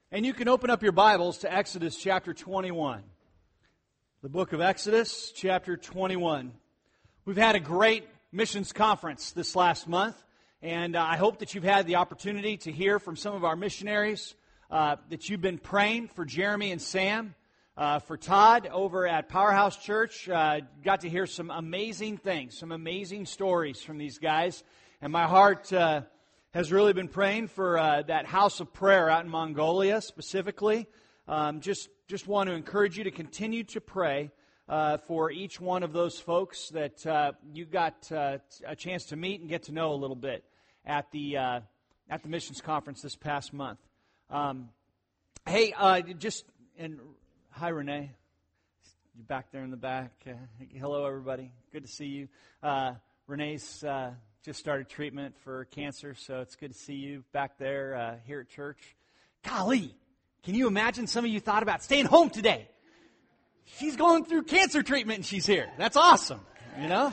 And you can open up your Bibles to Exodus chapter 21. The book of Exodus, chapter 21. We've had a great missions conference this last month, and I hope that you've had the opportunity to hear from some of our missionaries, that you've been praying for Jeremy and Sam, for Todd over at Powerhouse Church. Got to hear some amazing things, some amazing stories from these guys, and my heart has really been praying for that house of prayer out in Mongolia specifically. Just want to encourage you to continue to pray for each one of those folks that you got a chance to meet and get to know a little bit at the missions conference this past month. Hi Renee, you're back there in the back. Hello everybody, good to see you. Renee's just started treatment for cancer, so it's good to see you back there here at church. Golly, can you imagine some of you thought about staying home today? She's going through cancer treatment and she's here. That's awesome, you know?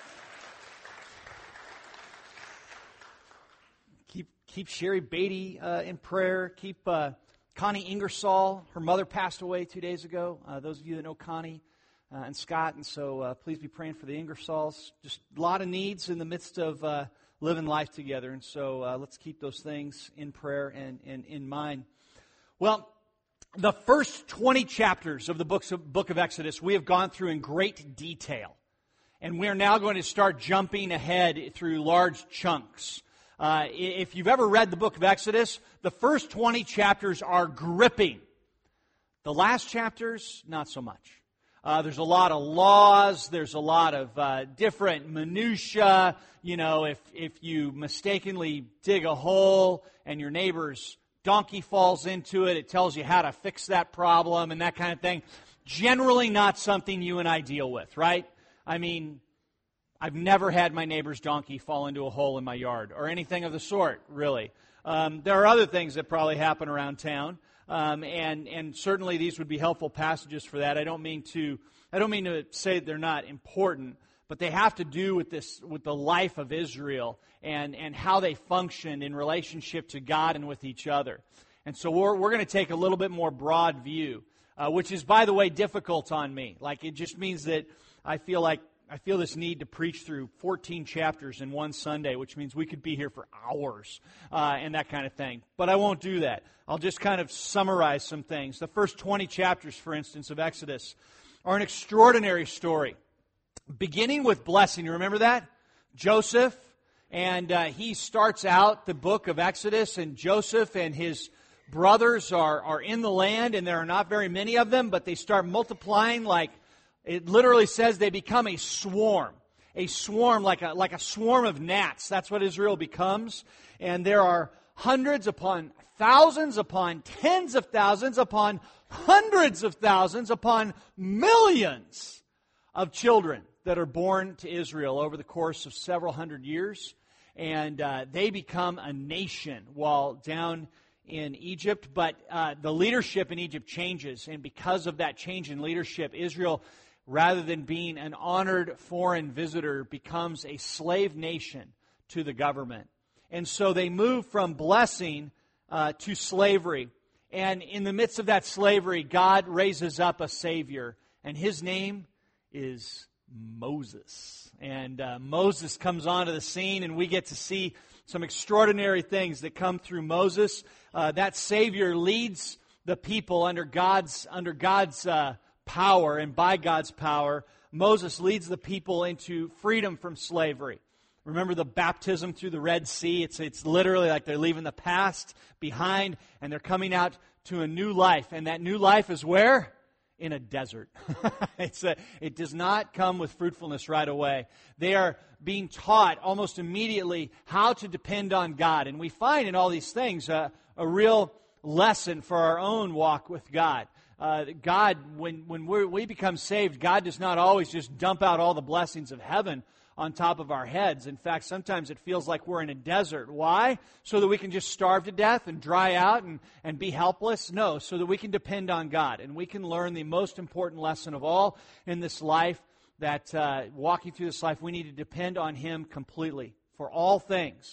Keep Sherry Beatty in prayer. Keep Connie Ingersoll. Her mother passed away 2 days ago. Those of you that know Connie and Scott, and so please be praying for the Ingersolls. Just a lot of needs in the midst of living life together, and so let's keep those things in prayer and in mind. Well, the first 20 chapters of the book of Exodus we have gone through in great detail, and we are now going to start jumping ahead through large chunks. If you've ever read the book of Exodus, the first 20 chapters are gripping. The last chapters, not so much. There's a lot of laws. There's a lot of different minutia. You know, if you mistakenly dig a hole and your neighbor's donkey falls into it, it tells you how to fix that problem and that kind of thing. Generally not something you and I deal with, right? I mean, I've never had my neighbor's donkey fall into a hole in my yard or anything of the sort, really. There are other things that probably happen around town. And certainly these would be helpful passages for that. I don't mean to say they're not important, but they have to do with the life of Israel and how they function in relationship to God and with each other. And so we're going to take a little bit more broad view, which is, by the way, difficult on me. Like, it just means that I feel this need to preach through 14 chapters in one Sunday, which means we could be here for hours and that kind of thing. But I won't do that. I'll just kind of summarize some things. The first 20 chapters, for instance, of Exodus are an extraordinary story, beginning with blessing. You remember that? Joseph, and he starts out the book of Exodus, and Joseph and his brothers are in the land, and there are not very many of them, but they start multiplying like... It literally says they become a swarm like a swarm of gnats. That's what Israel becomes. And there are hundreds upon thousands upon tens of thousands upon hundreds of thousands upon millions of children that are born to Israel over the course of several hundred years. And they become a nation while down in Egypt. But the leadership in Egypt changes. And because of that change in leadership, Israel, rather than being an honored foreign visitor, becomes a slave nation to the government. And so they move from blessing to slavery. And in the midst of that slavery, God raises up a Savior. And His name is Moses. And Moses comes onto the scene, and we get to see some extraordinary things that come through Moses. That Savior leads the people under God's power, and by God's power, Moses leads the people into freedom from slavery. Remember the baptism through the Red Sea? It's literally like they're leaving the past behind, and they're coming out to a new life. And that new life is where? In a desert. It does not come with fruitfulness right away. They are being taught almost immediately how to depend on God. And we find in all these things a real lesson for our own walk with God. God, when we become saved, God does not always just dump out all the blessings of heaven on top of our heads. In fact, sometimes it feels like we're in a desert. Why? So that we can just starve to death and dry out and be helpless? No, so that we can depend on God. And we can learn the most important lesson of all in this life, that walking through this life, we need to depend on Him completely for all things.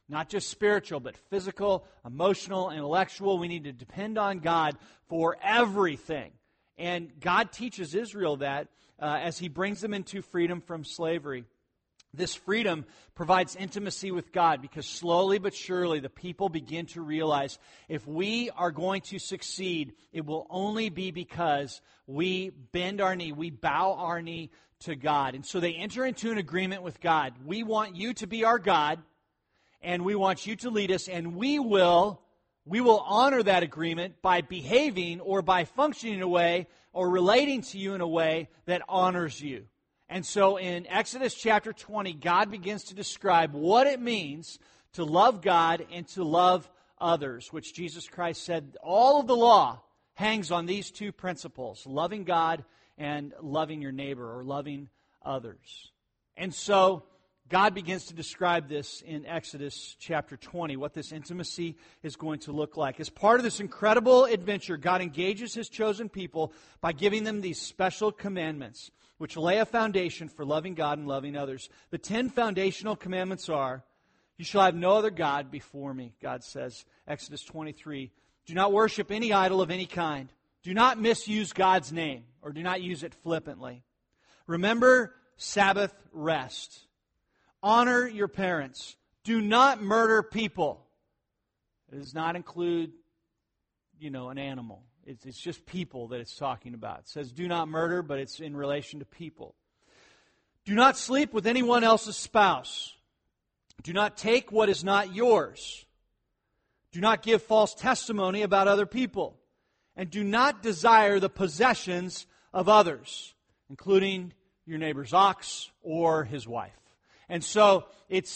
Not just spiritual, but physical, emotional, intellectual. We need to depend on God for everything. And God teaches Israel that as He brings them into freedom from slavery. This freedom provides intimacy with God because slowly but surely the people begin to realize if we are going to succeed, it will only be because we bend our knee, we bow our knee to God. And so they enter into an agreement with God. We want you to be our God, and we want you to lead us, and we will honor that agreement by behaving or by functioning in a way or relating to you in a way that honors you. And so in Exodus chapter 20, God begins to describe what it means to love God and to love others, which Jesus Christ said all of the law hangs on these two principles, loving God and loving your neighbor or loving others. And so God begins to describe this in Exodus chapter 20, what this intimacy is going to look like. As part of this incredible adventure, God engages His chosen people by giving them these special commandments, which lay a foundation for loving God and loving others. The 10 foundational commandments are, you shall have no other God before me, God says, Exodus 23. Do not worship any idol of any kind. Do not misuse God's name, or do not use it flippantly. Remember Sabbath rest. Honor your parents. Do not murder people. It does not include, an animal. It's just people that it's talking about. It says do not murder, but it's in relation to people. Do not sleep with anyone else's spouse. Do not take what is not yours. Do not give false testimony about other people. And do not desire the possessions of others, including your neighbor's ox or his wife. And so it's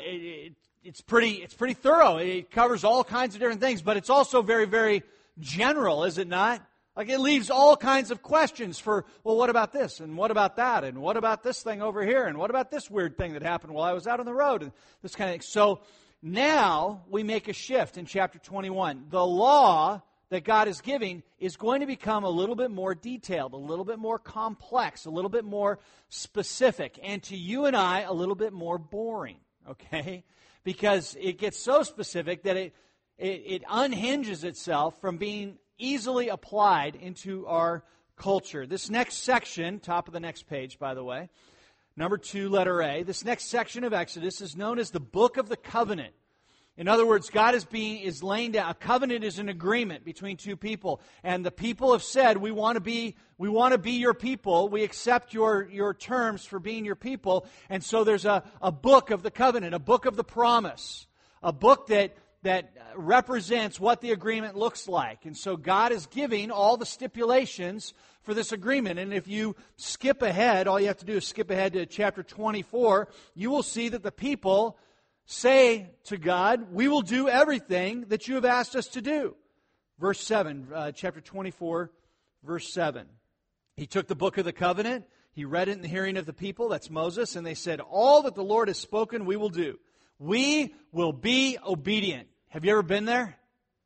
pretty thorough. It covers all kinds of different things, but it's also very, very general, is it not? Like it leaves all kinds of questions for, well, what about this? And what about that? And what about this thing over here? And what about this weird thing that happened while I was out on the road? And this kind of thing. So now we make a shift in chapter 21. The law that God is giving is going to become a little bit more detailed, a little bit more complex, a little bit more specific, and to you and I, a little bit more boring, okay? Because it gets so specific that it unhinges itself from being easily applied into our culture. This next section, top of the next page, by the way, number 2, letter A, this next section of Exodus is known as the Book of the Covenant. In other words, God is laying down, a covenant is an agreement between two people, and the people have said, we want to be your people, we accept your terms for being your people, and so there's a book of the covenant, a book of the promise, a book that represents what the agreement looks like. And so God is giving all the stipulations for this agreement. And if you skip ahead, all you have to do is skip ahead to chapter 24, you will see that the people say to God, we will do everything that you have asked us to do. Verse 7, chapter 24, verse 7. He took the book of the covenant, he read it in the hearing of the people, that's Moses, and they said, all that the Lord has spoken we will do. We will be obedient. Have you ever been there? Have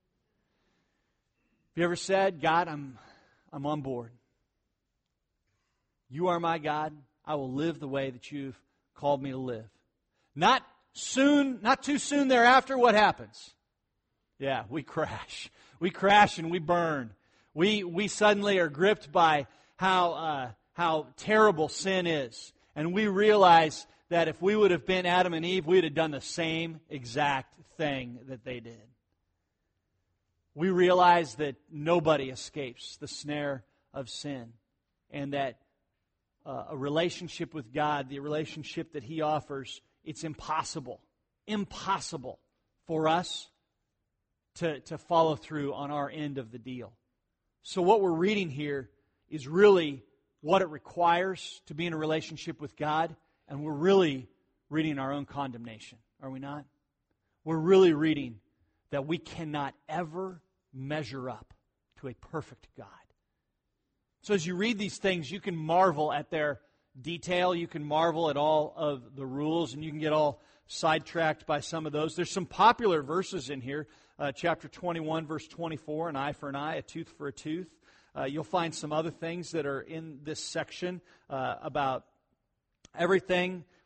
you ever said, God, I'm on board. You are my God. I will live the way that you've called me to live. Not too soon thereafter, what happens? Yeah, we crash. We crash and we burn. We suddenly are gripped by how terrible sin is. And we realize that if we would have been Adam and Eve, we would have done the same exact thing that they did. We realize that nobody escapes the snare of sin, and that a relationship with God, the relationship that He offers, it's impossible for us to follow through on our end of the deal. So what we're reading here is really what it requires to be in a relationship with God, and we're really reading our own condemnation, are we not? We're really reading that we cannot ever measure up to a perfect God. So as you read these things, you can marvel at their detail, you can marvel at all of the rules, and you can get all sidetracked by some of those. There's some popular verses in here, chapter 21, verse 24, an eye for an eye, a tooth for a tooth. You'll find some other things that are in this section about everything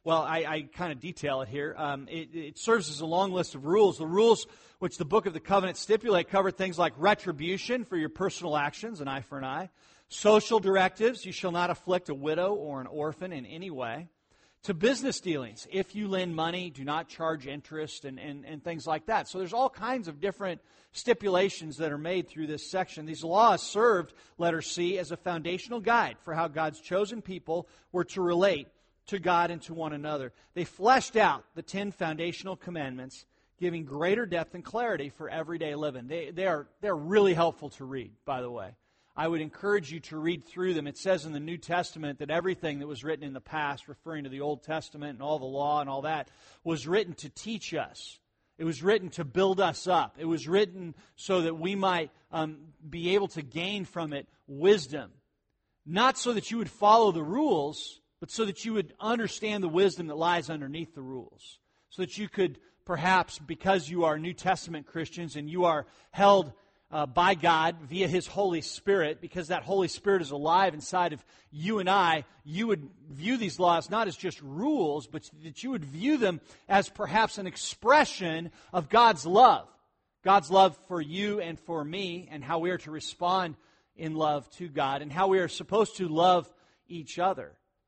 Well, I kind of detail it here. It serves as a long list of rules. The rules which the Book of the Covenant stipulate cover things like retribution for your personal actions, an eye for an eye. Social directives, you shall not afflict a widow or an orphan in any way. To business dealings, if you lend money, do not charge interest and things like that. So there's all kinds of different stipulations that are made through this section. These laws served, letter C, as a foundational guide for how God's chosen people were to relate to God and to one another. They fleshed out the 10 foundational commandments, giving greater depth and clarity for everyday living. They're really helpful to read, by the way. I would encourage you to read through them. It says in the New Testament that everything that was written in the past, referring to the Old Testament and all the law and all that, was written to teach us. It was written to build us up. It was written so that we might be able to gain from it wisdom. Not so that you would follow the rules, but so that you would understand the wisdom that lies underneath the rules. So that you could perhaps, because you are New Testament Christians and you are held by God via His Holy Spirit, because that Holy Spirit is alive inside of you and I, you would view these laws not as just rules, but that you would view them as perhaps an expression of God's love. God's love for you and for me, and how we are to respond in love to God, and how we are supposed to love each other,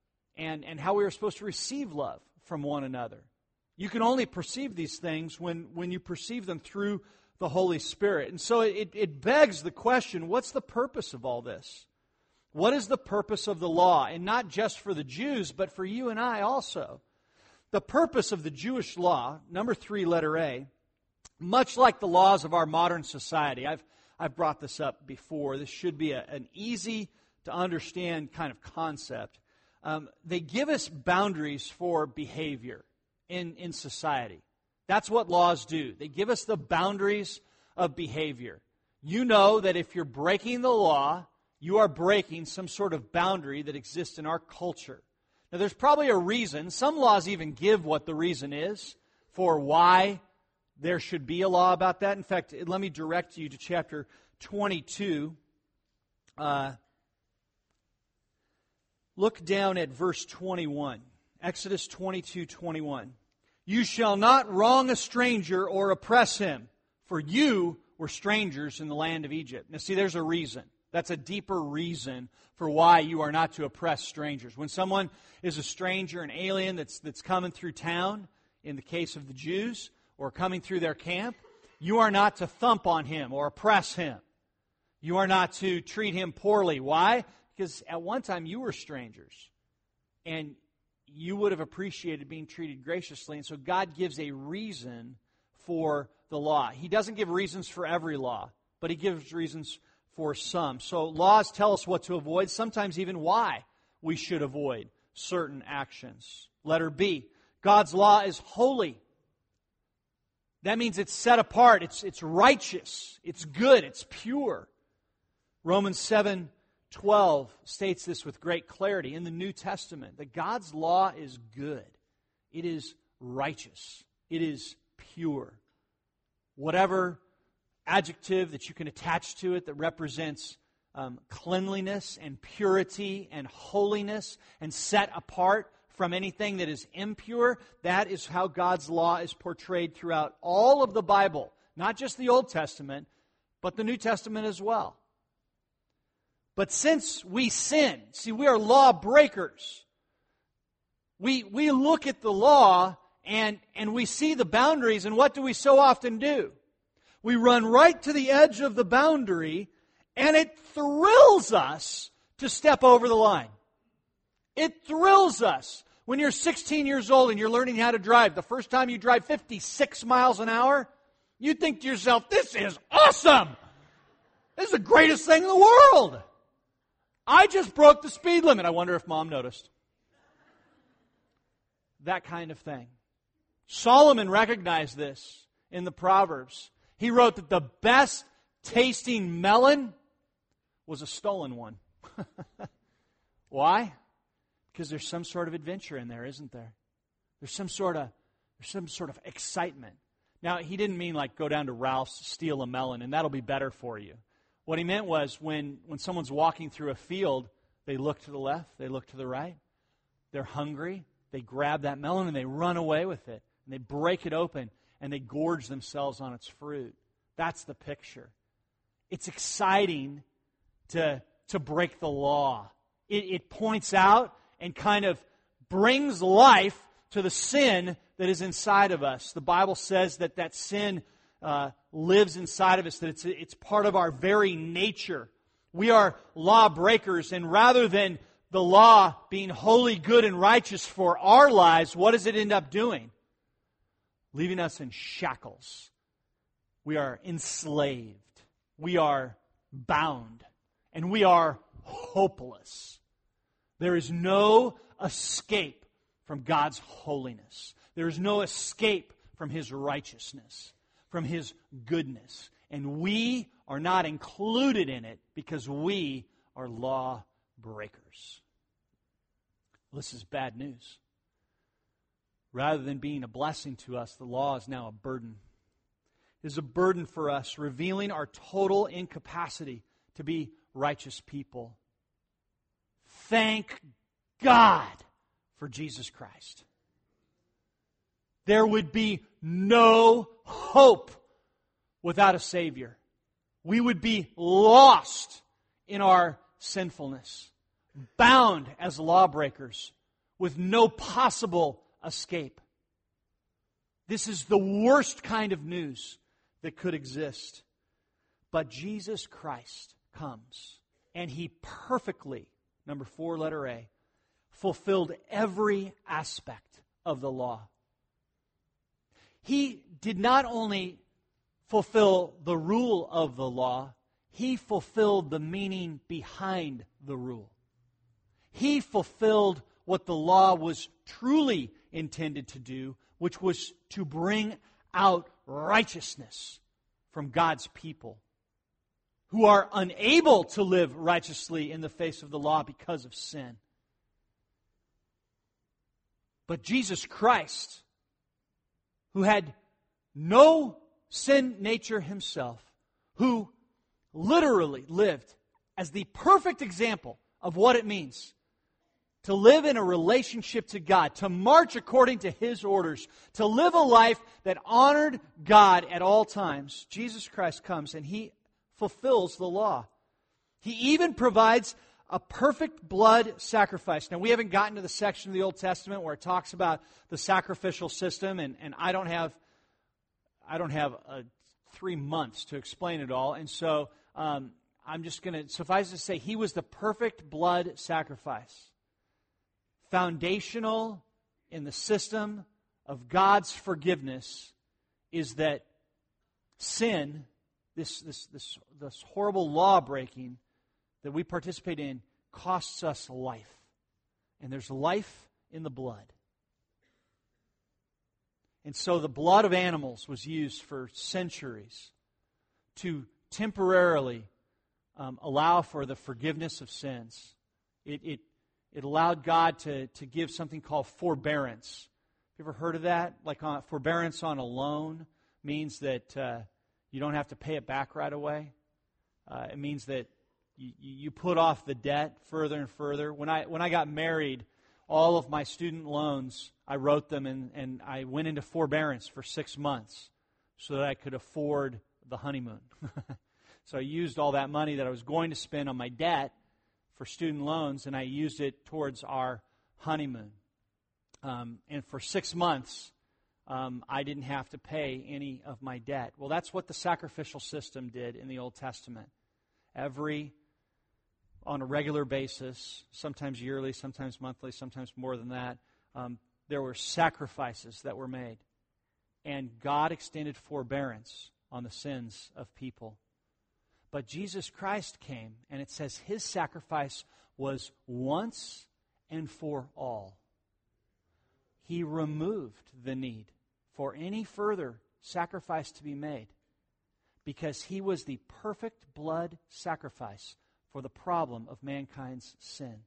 and how we are supposed to receive love from one another. You can only perceive these things when you perceive them through the Holy Spirit. And so it begs the question, what's the purpose of all this? What is the purpose of the law? And not just for the Jews, but for you and I also. The purpose of the Jewish law, number 3, letter A, much like the laws of our modern society. I've brought this up before. This should be an easy to understand kind of concept. They give us boundaries for behavior in society. That's what laws do. They give us the boundaries of behavior. You know that if you're breaking the law, you are breaking some sort of boundary that exists in our culture. Now, there's probably a reason. Some laws even give what the reason is for why there should be a law about that. In fact, let me direct you to chapter 22. Look down at verse 21. Exodus 22:21. You shall not wrong a stranger or oppress him, for you were strangers in the land of Egypt. Now see, there's a reason. That's a deeper reason for why you are not to oppress strangers. When someone is a stranger, an alien that's coming through town, in the case of the Jews, or coming through their camp, you are not to thump on him or oppress him. You are not to treat him poorly. Why? Because at one time you were strangers. And you would have appreciated being treated graciously. And so God gives a reason for the law. He doesn't give reasons for every law, but He gives reasons for some. So laws tell us what to avoid, sometimes even why we should avoid certain actions. Letter B, God's law is holy. That means it's set apart, it's righteous, it's good, it's pure. Romans 7:12 states this with great clarity in the New Testament, that God's law is good. It is righteous. It is pure. Whatever adjective that you can attach to it that represents cleanliness and purity and holiness and set apart from anything that is impure, that is how God's law is portrayed throughout all of the Bible. Not just the Old Testament, but the New Testament as well. But since we sin, see, we are law breakers. We look at the law and we see the boundaries, and what do we so often do? We run right to the edge of the boundary, and it thrills us to step over the line. It thrills us. When you're 16 years old and you're learning how to drive, the first time you drive 56 miles an hour, you think to yourself, this is awesome! This is the greatest thing in the world! I just broke the speed limit. I wonder if Mom noticed. That kind of thing. Solomon recognized this in the Proverbs. He wrote that the best tasting melon was a stolen one. Why? Because there's some sort of adventure in there, isn't there? There's some sort of excitement. Now, he didn't mean like go down to Ralph's, steal a melon, and that'll be better for you. What he meant was when someone's walking through a field, they look to the left, they look to the right. They're hungry. they grab that melon and they run away with it. And they break it open and they gorge themselves on its fruit. That's the picture. It's exciting to break the law. It points out and kind of brings life to the sin that is inside of us. The Bible says that sin lives inside of us, that it's part of our very nature. We are lawbreakers, and rather than the law being holy, good, and righteous for our lives, what does it end up doing? Leaving us in shackles. We are enslaved. We are bound. And we are hopeless. There is no escape from God's holiness. There is no escape from His righteousness, from His goodness. And we are not included in it because we are law breakers. This is bad news. Rather than being a blessing to us, the law is now a burden. It is a burden for us, revealing our total incapacity to be righteous people. Thank God for Jesus Christ. There would be no hope without a Savior. We would be lost in our sinfulness, bound as lawbreakers, with no possible escape. This is the worst kind of news that could exist. But Jesus Christ comes, and He perfectly, number 4, letter A, fulfilled every aspect of the law. He did not only fulfill the rule of the law, He fulfilled the meaning behind the rule. He fulfilled what the law was truly intended to do, which was to bring out righteousness from God's people who are unable to live righteously in the face of the law because of sin. But Jesus Christ, who had no sin nature Himself, who literally lived as the perfect example of what it means to live in a relationship to God, to march according to His orders, to live a life that honored God at all times, Jesus Christ comes and He fulfills the law. He even provides a perfect blood sacrifice. Now, we haven't gotten to the section of the Old Testament where it talks about the sacrificial system, and I don't have 3 months to explain it all, and so I'm just going to suffice to say He was the perfect blood sacrifice. Foundational in the system of God's forgiveness is that sin, this horrible law breaking that we participate in, costs us life. And there's life in the blood. And so the blood of animals was used for centuries to temporarily allow for the forgiveness of sins. It allowed God to give something called forbearance. Have you ever heard of that? Like forbearance on a loan means that you don't have to pay it back right away. It means that you put off the debt further and further. When I got married, all of my student loans, I wrote them and I went into forbearance for 6 months so that I could afford the honeymoon. So I used all that money that I was going to spend on my debt for student loans, and I used it towards our honeymoon. And for 6 months, I didn't have to pay any of my debt. Well, that's what the sacrificial system did in the Old Testament. On a regular basis, sometimes yearly, sometimes monthly, sometimes more than that, there were sacrifices that were made. And God extended forbearance on the sins of people. But Jesus Christ came, and it says His sacrifice was once and for all. He removed the need for any further sacrifice to be made because He was the perfect blood sacrifice for the problem of mankind's sin.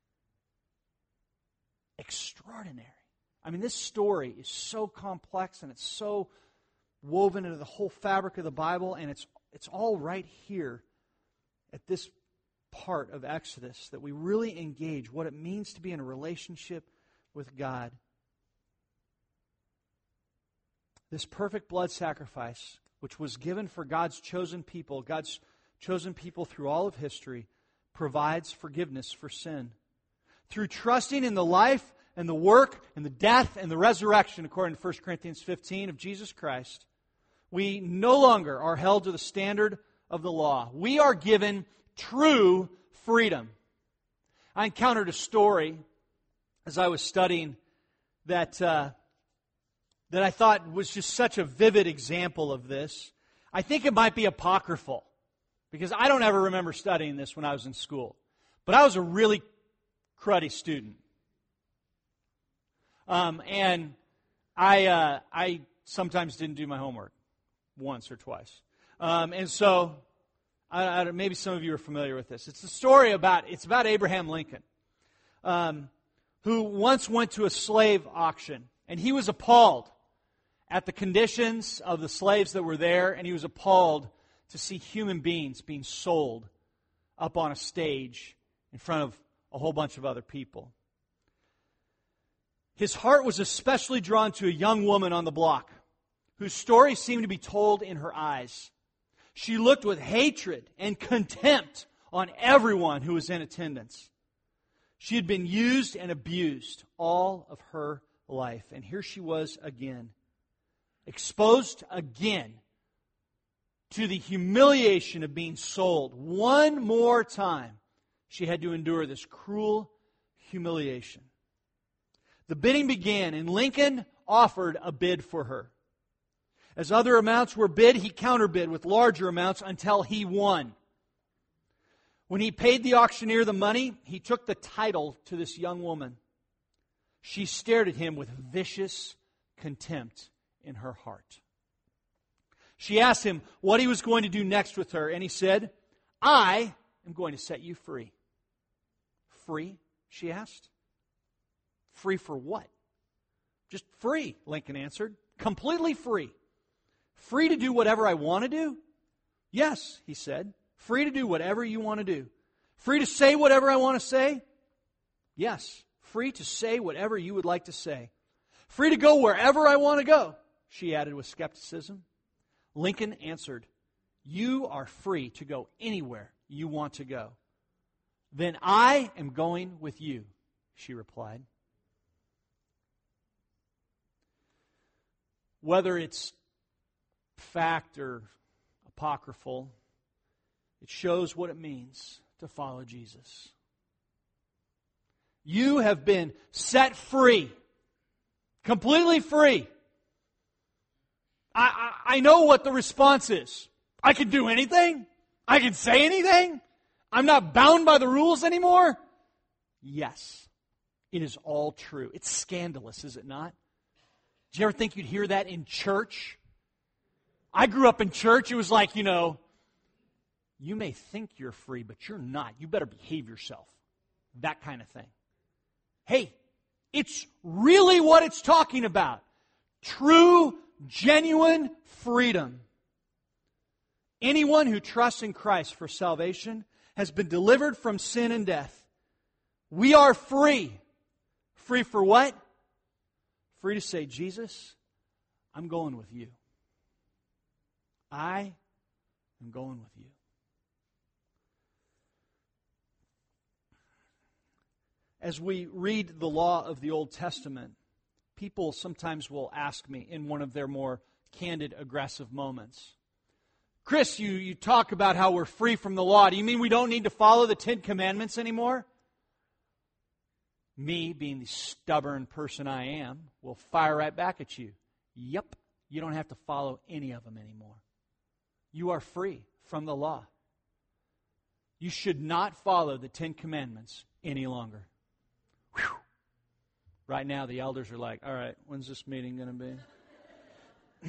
Extraordinary. I mean, this story is so complex and it's so woven into the whole fabric of the Bible, and it's all right here at this part of Exodus that we really engage what it means to be in a relationship with God. This perfect blood sacrifice, which was given for God's chosen people through all of history, provides forgiveness for sin. Through trusting in the life and the work and the death and the resurrection, according to 1 Corinthians 15, of Jesus Christ, we no longer are held to the standard of the law. We are given true freedom. I encountered a story as I was studying that I thought was just such a vivid example of this. I think it might be apocryphal, because I don't ever remember studying this when I was in school. But I was a really cruddy student. And I sometimes didn't do my homework once or twice. And so, maybe some of you are familiar with this. It's a story about Abraham Lincoln, who once went to a slave auction, and he was appalled at the conditions of the slaves that were there, and he was appalled to see human beings being sold up on a stage in front of a whole bunch of other people. His heart was especially drawn to a young woman on the block, whose story seemed to be told in her eyes. She looked with hatred and contempt on everyone who was in attendance. She had been used and abused all of her life, and here she was again, exposed again to the humiliation of being sold. One more time, she had to endure this cruel humiliation. The bidding began, and Lincoln offered a bid for her. As other amounts were bid, he counterbid with larger amounts until he won. When he paid the auctioneer the money, he took the title to this young woman. She stared at him with vicious contempt in her heart. She asked him what he was going to do next with her, and he said, "I am going to set you free." "Free?" she asked. "Free for what?" "Just free," Lincoln answered. "Completely free." "Free to do whatever I want to do?" "Yes," he said. "Free to do whatever you want to do." "Free to say whatever I want to say?" "Yes, free to say whatever you would like to say." "Free to go wherever I want to go?" she added with skepticism. Lincoln answered, "You are free to go anywhere you want to go." "Then I am going with you," she replied. Whether it's fact or apocryphal, it shows what it means to follow Jesus. You have been set free, completely free. I know what the response is. I can do anything. I can say anything. I'm not bound by the rules anymore. Yes, it is all true. It's scandalous, is it not? Did you ever think you'd hear that in church? I grew up in church. It was like, you may think you're free, but you're not. You better behave yourself. That kind of thing. Hey, it's really what it's talking about. True, genuine freedom. Anyone who trusts in Christ for salvation has been delivered from sin and death. We are free. Free for what? Free to say, "Jesus, I'm going with you. I am going with you." As we read the law of the Old Testament, people sometimes will ask me in one of their more candid, aggressive moments, "Chris, you talk about how we're free from the law. Do you mean we don't need to follow the Ten Commandments anymore?" Me, being the stubborn person I am, will fire right back at you. Yep, you don't have to follow any of them anymore. You are free from the law. You should not follow the Ten Commandments any longer. Whew. Right now, the elders are like, "All right, when's this meeting going to be?"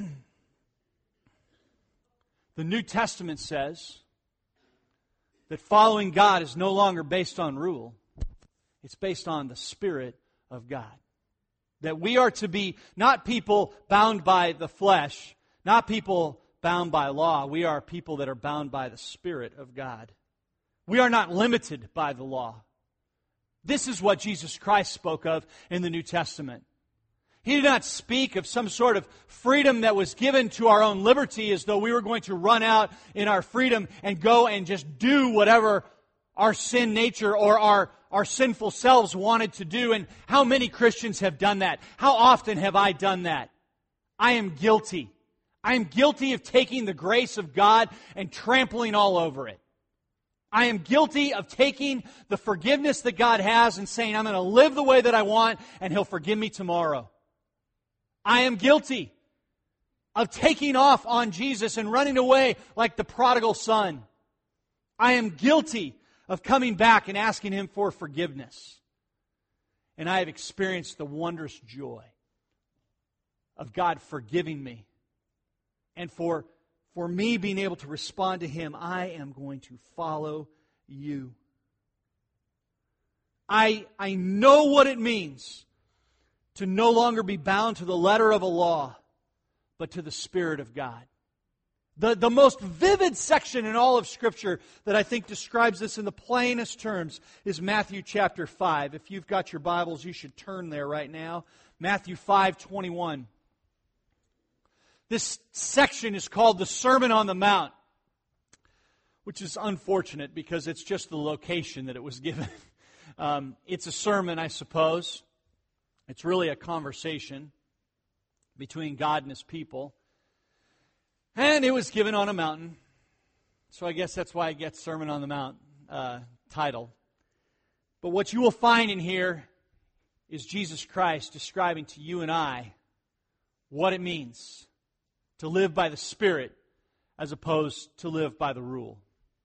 The New Testament says that following God is no longer based on rule. It's based on the Spirit of God. That we are to be not people bound by the flesh, not people bound by law. We are people that are bound by the Spirit of God. We are not limited by the law. This is what Jesus Christ spoke of in the New Testament. He did not speak of some sort of freedom that was given to our own liberty as though we were going to run out in our freedom and go and just do whatever our sin nature or our sinful selves wanted to do. And how many Christians have done that? How often have I done that? I am guilty. I am guilty of taking the grace of God and trampling all over it. I am guilty of taking the forgiveness that God has and saying, I'm going to live the way that I want and He'll forgive me tomorrow. I am guilty of taking off on Jesus and running away like the prodigal son. I am guilty of coming back and asking Him for forgiveness. And I have experienced the wondrous joy of God forgiving me. And for me being able to respond to Him, I am going to follow You. I know what it means to no longer be bound to the letter of a law, but to the Spirit of God. The most vivid section in all of Scripture that I think describes this in the plainest terms is Matthew chapter 5. If you've got your Bibles, you should turn there right now. Matthew 5:21. This section is called the Sermon on the Mount, which is unfortunate because it's just the location that it was given. It's a sermon, I suppose. It's really a conversation between God and His people. And it was given on a mountain. So I guess that's why it gets Sermon on the Mount title. But what you will find in here is Jesus Christ describing to you and I what it means to live by the Spirit as opposed to live by the rule.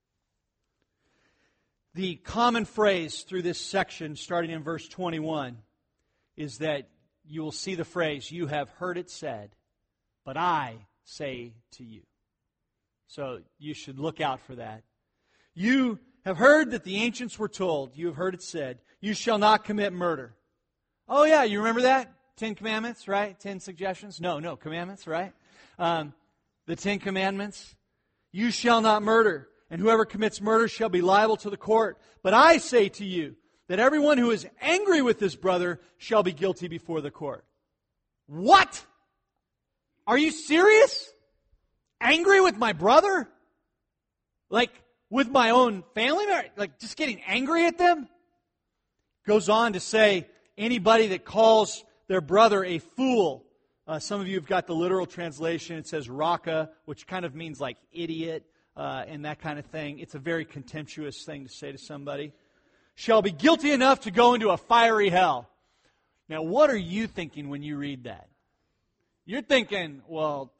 The common phrase through this section, starting in verse 21, is that you will see the phrase, you have heard it said, but I say to you. So you should look out for that. You have heard that the ancients were told, you have heard it said, you shall not commit murder. Oh yeah, you remember that? 10 Commandments, right? 10 suggestions? No, commandments, right? The 10 Commandments. You shall not murder, and whoever commits murder shall be liable to the court. But I say to you, that everyone who is angry with his brother shall be guilty before the court. What? Are you serious? Angry with my brother? Like with my own family? Like just getting angry at them? Goes on to say, anybody that calls their brother a fool. Some of you have got the literal translation. It says raka, which kind of means like idiot and that kind of thing. It's a very contemptuous thing to say to somebody. Shall be guilty enough to go into a fiery hell. Now, what are you thinking when you read that? You're thinking, well,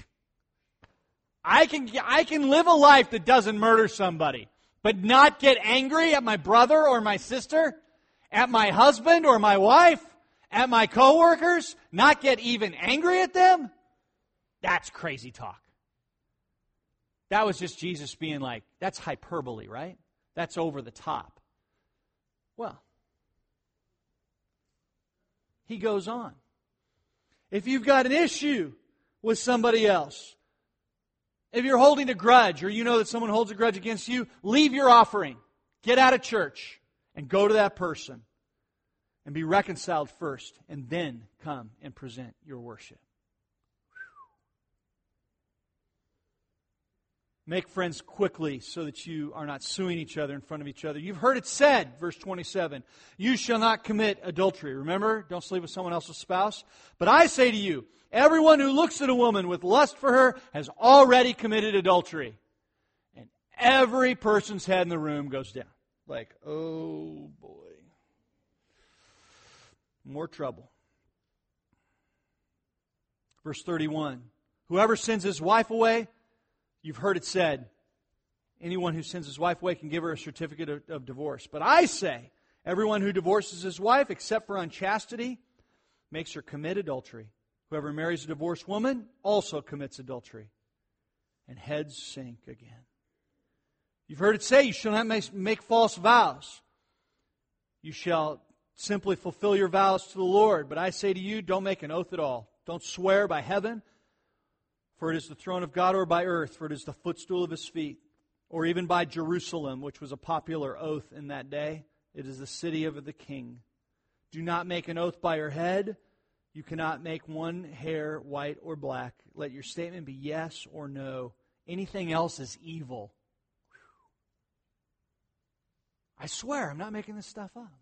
I can live a life that doesn't murder somebody, but not get angry at my brother or my sister, at my husband or my wife, at my coworkers, not get even angry at them? That's crazy talk. That was just Jesus being like, that's hyperbole, right? That's over the top. Well, he goes on. If you've got an issue with somebody else, if you're holding a grudge or you know that someone holds a grudge against you, leave your offering. Get out of church and go to that person and be reconciled first and then come and present your worship. Make friends quickly so that you are not suing each other in front of each other. You've heard it said, verse 27, you shall not commit adultery. Remember, don't sleep with someone else's spouse. But I say to you, everyone who looks at a woman with lust for her has already committed adultery. And every person's head in the room goes down. Like, oh boy. More trouble. Verse 31, whoever sends his wife away, you've heard it said, anyone who sends his wife away can give her a certificate of divorce. But I say, everyone who divorces his wife, except for unchastity, makes her commit adultery. Whoever marries a divorced woman also commits adultery. And heads sink again. You've heard it say, you shall not make false vows. You shall simply fulfill your vows to the Lord. But I say to you, don't make an oath at all. Don't swear by heaven, for it is the throne of God, or by earth, for it is the footstool of His feet, or even by Jerusalem, which was a popular oath in that day, It is the city of the king. Do not make an oath by your head. You cannot make one hair white or black. Let your statement be yes or no. Anything else is evil. I swear, I'm not making this stuff up.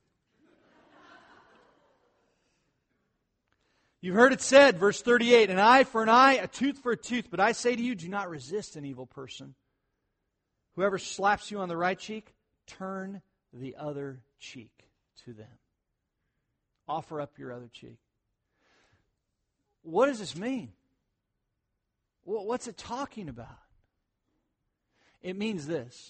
You've heard it said, verse 38, an eye for an eye, a tooth for a tooth. But I say to you, do not resist an evil person. Whoever slaps you on the right cheek, turn the other cheek to them. Offer up your other cheek. What does this mean? What's it talking about? It means this.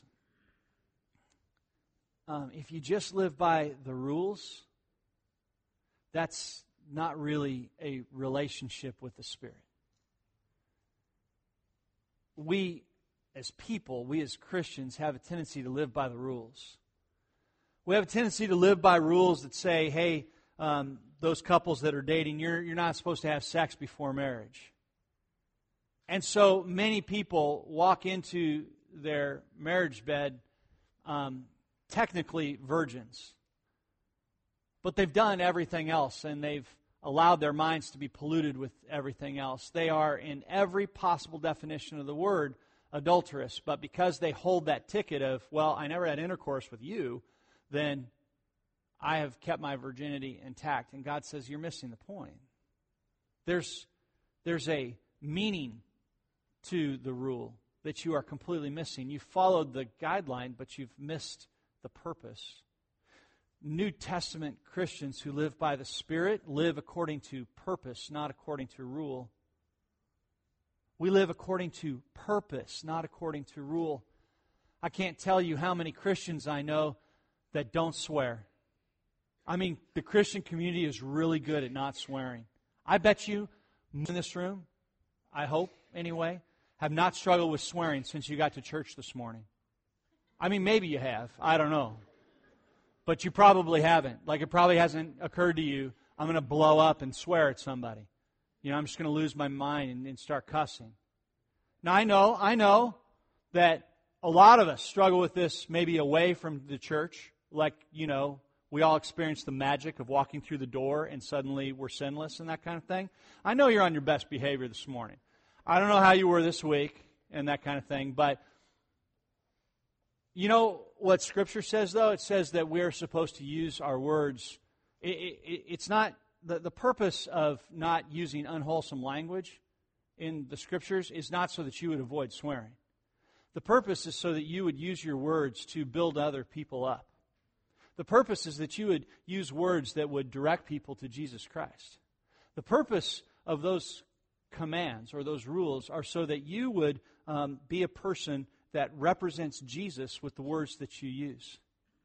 If you just live by the rules, that's not really a relationship with the Spirit. We, as people, we as Christians, have a tendency to live by the rules. We have a tendency to live by rules that say, hey, those couples that are dating, you're not supposed to have sex before marriage. And so many people walk into their marriage bed technically virgins. But they've done everything else, and they've allowed their minds to be polluted with everything else. They are, in every possible definition of the word, adulterous. But because they hold that ticket of, well, I never had intercourse with you, then I have kept my virginity intact. And God says, you're missing the point. There's a meaning to the rule that you are completely missing. You followed the guideline, but you've missed the purpose. New Testament Christians who live by the Spirit live according to purpose, not according to rule. We live according to purpose, not according to rule. I can't tell you how many Christians I know that don't swear. I mean, the Christian community is really good at not swearing. I bet you in this room, I hope anyway, have not struggled with swearing since you got to church this morning. I mean, maybe you have. I don't know. But you probably haven't. Like, it probably hasn't occurred to you, I'm going to blow up and swear at somebody. You know, I'm just going to lose my mind and start cussing. Now, I know that a lot of us struggle with this maybe away from the church. Like, you know, we all experience the magic of walking through the door and suddenly we're sinless and that kind of thing. I know you're on your best behavior this morning. I don't know how you were this week and that kind of thing, but you know what Scripture says, though? It says that we're supposed to use our words. It's not, the purpose of not using unwholesome language in the Scriptures is not so that you would avoid swearing. The purpose is so that you would use your words to build other people up. The purpose is that you would use words that would direct people to Jesus Christ. The purpose of those commands or those rules are so that you would be a person that represents Jesus with the words that you use.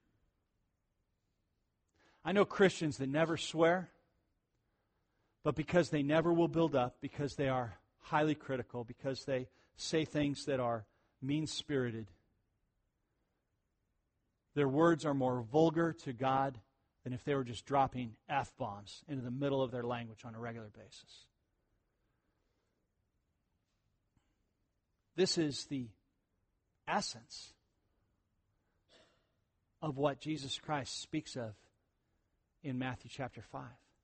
I know Christians that never swear, but because they never will build up, because they are highly critical, because they say things that are mean-spirited, their words are more vulgar to God than if they were just dropping F-bombs into the middle of their language on a regular basis. This is the essence of what Jesus Christ speaks of in Matthew chapter 5.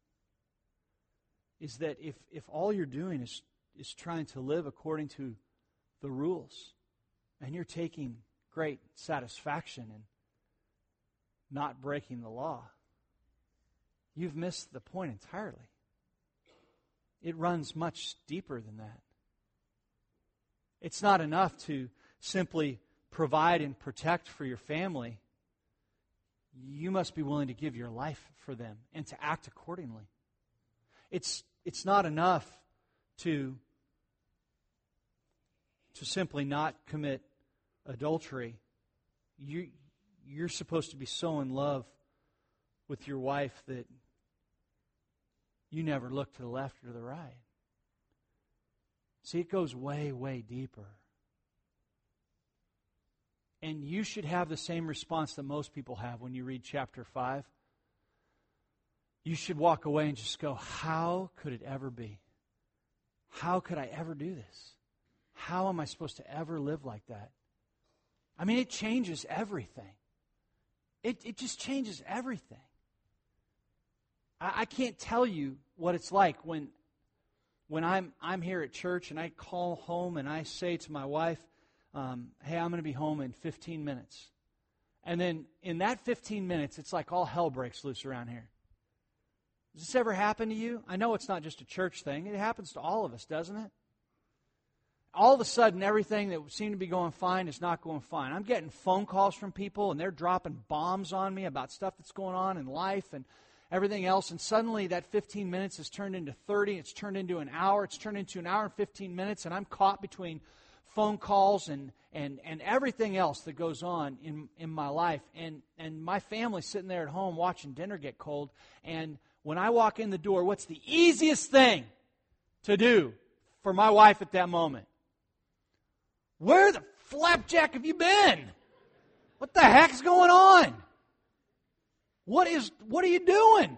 Is that if all you're doing is trying to live according to the rules, and you're taking great satisfaction in not breaking the law, you've missed the point entirely. It runs much deeper than that. It's not enough to simply provide and protect for your family. You must be willing to give your life for them and to act accordingly. It's not enough to simply not commit adultery. You're supposed to be so in love with your wife that you never look to the left or the right. See, it goes way, way deeper. And you should have the same response that most people have when you read chapter 5. You should walk away and just go, how could it ever be? How could I ever do this? How am I supposed to ever live like that? I mean, it changes everything. it just changes everything. I can't tell you what it's like when I'm here at church and I call home and I say to my wife, hey, I'm going to be home in 15 minutes. And then in that 15 minutes, it's like all hell breaks loose around here. Does this ever happen to you? I know it's not just a church thing. It happens to all of us, doesn't it? All of a sudden, everything that seemed to be going fine is not going fine. I'm getting phone calls from people, and they're dropping bombs on me about stuff that's going on in life and everything else. And suddenly, that 15 minutes has turned into 30. It's turned into an hour. It's turned into an hour and 15 minutes, and I'm caught between phone calls and everything else that goes on in my life. And my family's sitting there at home watching dinner get cold. And when I walk in the door, what's the easiest thing to do for my wife at that moment? Where the flapjack have you been? What the heck's going on? What are you doing?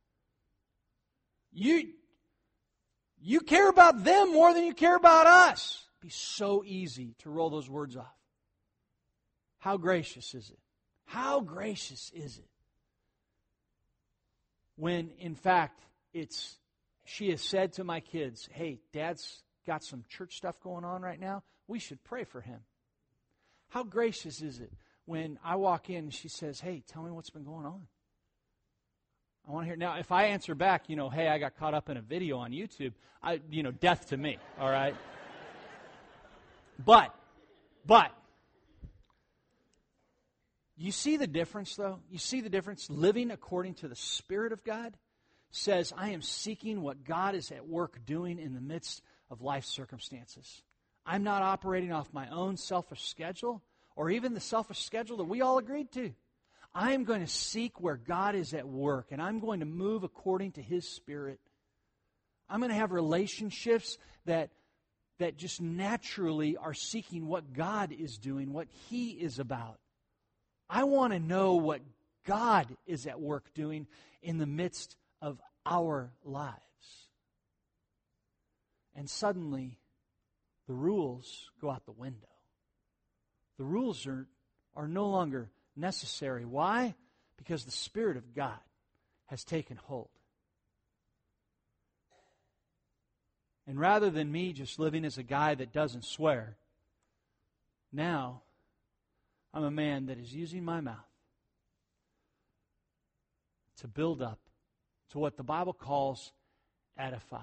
You care about them more than you care about us. It'd be so easy to roll those words off. How gracious is it? How gracious is it? When, in fact, she has said to my kids, hey, Dad's got some church stuff going on right now. We should pray for him. How gracious is it when I walk in and she says, hey, tell me what's been going on. I want to hear. Now, if I answer back, hey, I got caught up in a video on YouTube, death to me, all right? But, you see the difference, though? You see the difference? Living according to the Spirit of God says, I am seeking what God is at work doing in the midst of life circumstances. I'm not operating off my own selfish schedule or even the selfish schedule that we all agreed to. I am going to seek where God is at work, and I'm going to move according to His Spirit. I'm going to have relationships that just naturally are seeking what God is doing, what He is about. I want to know what God is at work doing in the midst of our lives. And suddenly, the rules go out the window. The rules are no longer necessary. Why? Because the Spirit of God has taken hold. And rather than me just living as a guy that doesn't swear, now I'm a man that is using my mouth to build up to what the Bible calls edify.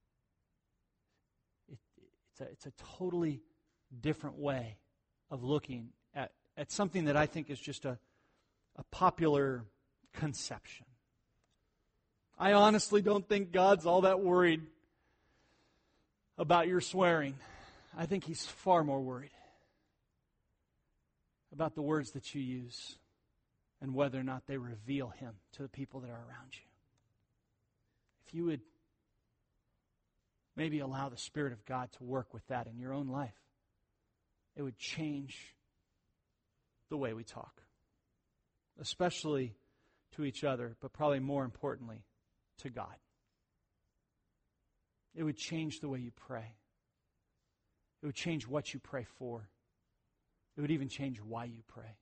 It's a totally different way of looking at something that I think is just a popular conception. I honestly don't think God's all that worried about your swearing. I think He's far more worried about the words that you use and whether or not they reveal Him to the people that are around you. If you would maybe allow the Spirit of God to work with that in your own life, it would change the way we talk, especially to each other, but probably more importantly, to God. It would change the way you pray. It would change what you pray for. It would even change why you pray.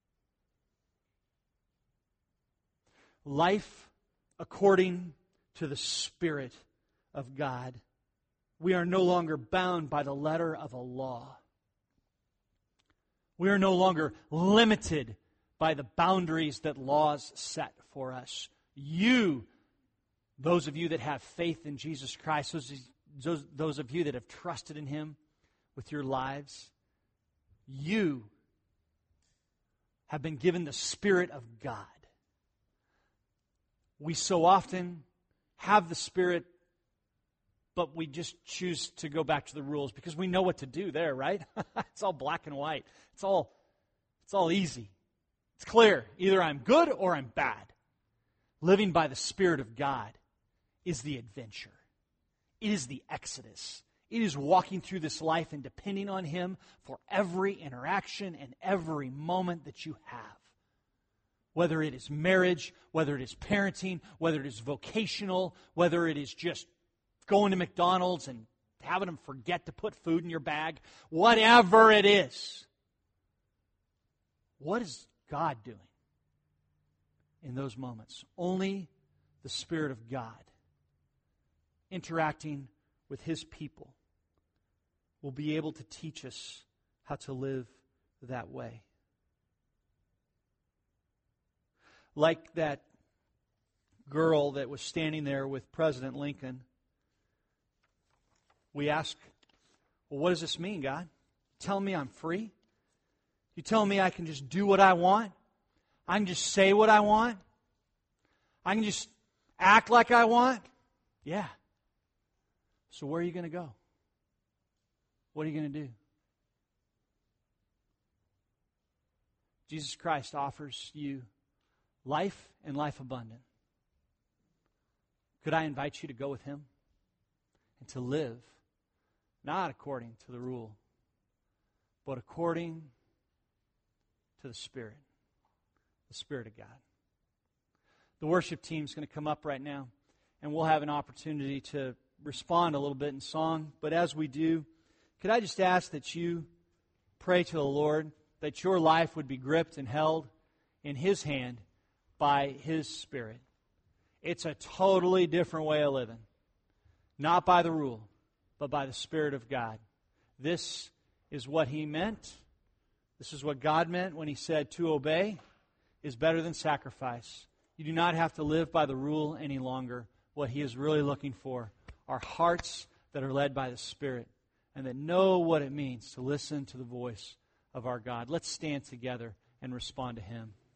Life according to the Spirit of God. We are no longer bound by the letter of a law. We are no longer limited by the boundaries that laws set for us. You, those of you that have faith in Jesus Christ, those of you that have trusted in Him with your lives, you have been given the Spirit of God. We so often have the Spirit, but we just choose to go back to the rules because we know what to do there, right? It's all black and white. It's all easy. It's clear. Either I'm good or I'm bad. Living by the Spirit of God is the adventure. It is the exodus. It is walking through this life and depending on Him for every interaction and every moment that you have. Whether it is marriage, whether it is parenting, whether it is vocational, whether it is just going to McDonald's and having them forget to put food in your bag, whatever it is. What is God doing? in those moments. Only the Spirit of God interacting with His people will be able to teach us how to live that way. Like that girl that was standing there with President Lincoln, we ask, well, what does this mean, God? You telling me I'm free? You telling me I can just do what I want? I can just say what I want? I can just act like I want? Yeah. So where are you going to go? What are you going to do? Jesus Christ offers you life and life abundant. Could I invite you to go with Him and to live not according to the rule, but according to the Spirit of God? The worship team is going to come up right now, and we'll have an opportunity to respond a little bit in song. But as we do, could I just ask that you pray to the Lord that your life would be gripped and held in His hand by His Spirit. It's a totally different way of living. Not by the rule, but by the Spirit of God. This is what He meant. This is what God meant when He said to obey is better than sacrifice. You do not have to live by the rule any longer. What He is really looking for are hearts that are led by the Spirit and that know what it means to listen to the voice of our God. Let's stand together and respond to Him.